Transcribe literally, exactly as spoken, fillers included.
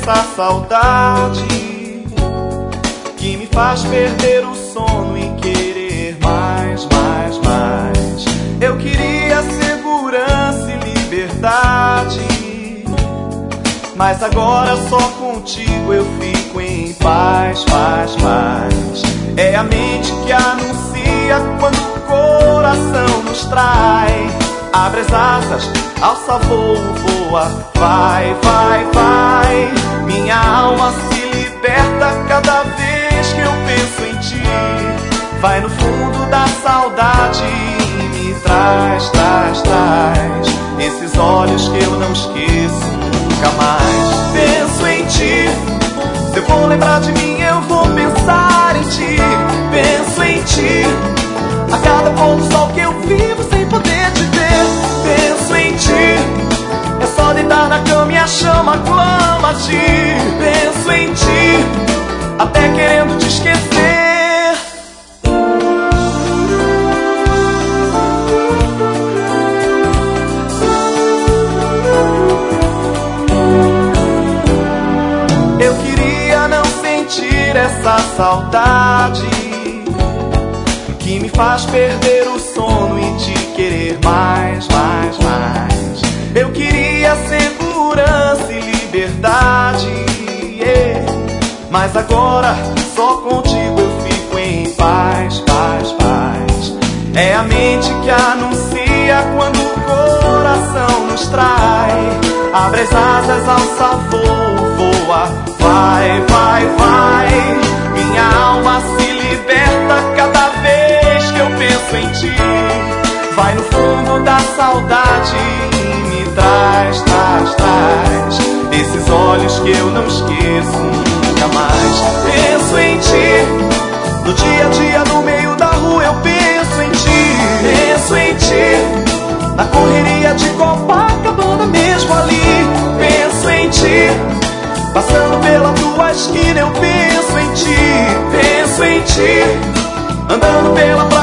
essa saudade que me faz perder o sono e querer mais, mais, mais. Eu queria segurança e liberdade, mas agora só contigo eu fico em paz, paz, paz. É a mente que anuncia quando o coração nos trai. Abre as asas, alça voo, voa, vai, vai, vai. Minha alma se liberta cada vez que eu penso em ti. Vai no fundo da saudade e me traz, traz, traz esses olhos que eu não esqueço nunca mais. Penso em ti, se eu vou lembrar de mim eu vou pensar em ti. Penso em ti, a cada pôr do sol que eu vivo sem poder te ver. Penso em ti, é só deitar na cama e a chama clama-te. Penso em ti, até querendo te esquecer. Eu queria não sentir essa saudade que me faz perder o sono e te querer mais, mais, mais. Eu queria segurança e liberdade, yeah. Mas agora só contigo eu fico em paz, paz, paz. É a mente que anuncia quando o coração nos trai. Abre as asas, alça voo, voa, vai, vai, vai. Minha alma se liberta cada vez que eu penso em ti. Vai no fundo da saudade e me traz, traz, traz esses olhos que eu não esqueço nunca mais. Penso em ti, no dia a dia, no meio da rua eu penso em ti. Penso em ti, na correria de Copacabana mesmo ali. Penso em ti, passando pela tua esquina eu penso em ti. Penso em ti, andando pela